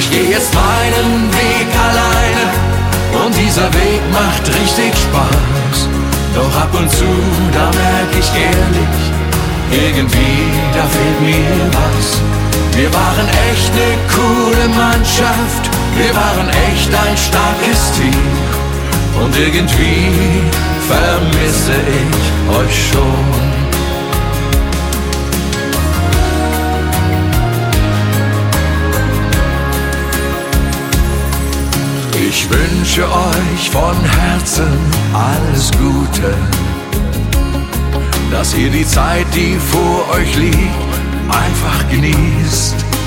Ich gehe jetzt meinen Weg alleine und dieser Weg macht richtig Spaß. Doch ab und zu, da merk ich ehrlich, irgendwie, da fehlt mir was. Wir waren echt ne coole Mannschaft, wir waren echt ein starkes Team. Und irgendwie vermisse ich euch schon. Ich wünsche euch von Herzen alles Gute, dass ihr die Zeit, die vor euch liegt, einfach genießt.